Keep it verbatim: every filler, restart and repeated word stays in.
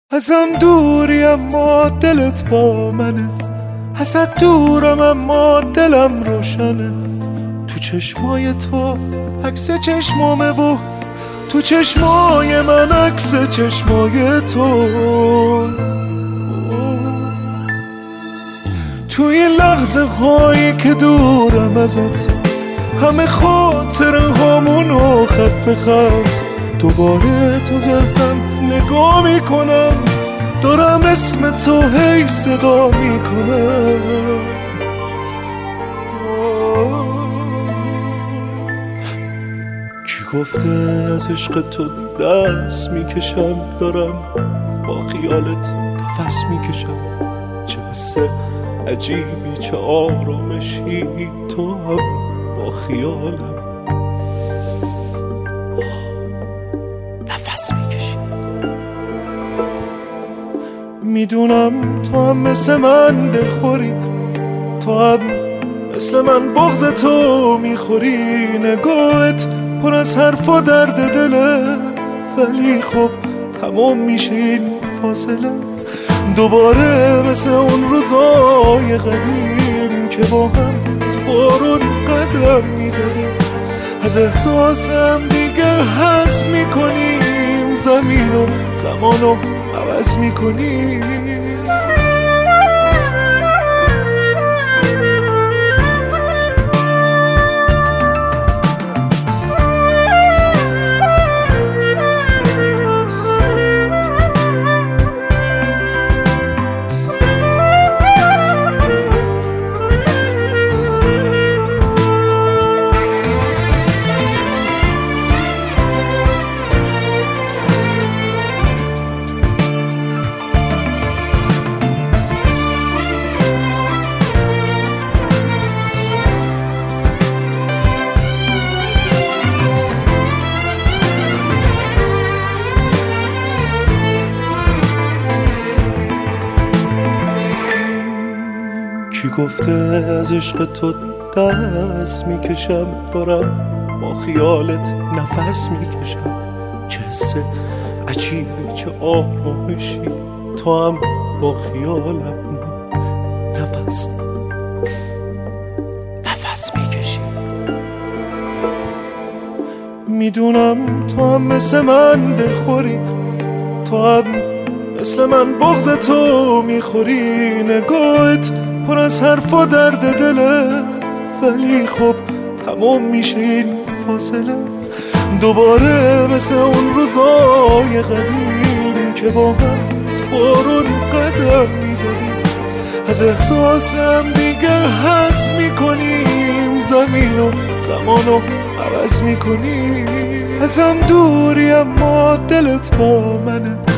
ازم دوری اما دلت با منه، ازت دورم اما دلم روشنه. تو چشمای تو عکس چشمامه و تو چشمای من عکس چشمای تو. تو این لحظه هایی که دورم ازت، همه خاطر هامونو خط به خط دوباره تو ذهنم نگاه میکنم، دارم اسم تو هی صدا میکنم. کی گفته از عشق تو دست میکشم، دارم با خیالت نفس میکشم. چه حس عجیبی، چه آرامشی، تو هم با خیالم نفس میکشی. میدونم تو هم مثل من دلخوری، تو هم مثل من بغض تو میخوری. نگاهت پر از حرف و درد دله، ولی خب تمام میشه این فاصله. دوباره مثل اون روزای قدیم که با هم تو بارون قدم میزدیم. از احساسم دیگه حس میکنیم، زمین و زمانو عوض میکنیم. کی گفته از عشق تو دست میکشم، دارم با خیالت نفس میکشم. چه حس عجیبی، چه آرامشی، تو هم با خیالم نفس نفس میکشی. میدونم تو هم مثل من دلخوری، تو هم مثل من بغض تو میخوری. نگاهت پر از حرف و درد دله، ولی خب تمام میشه این فاصله. دوباره مثل اون روزای قدیم که با هم بارون قدم میزدیم. از احساسم دیگه حس میکنیم، زمین و زمانو عوض میکنیم. ازم دوری اما دلت با منه،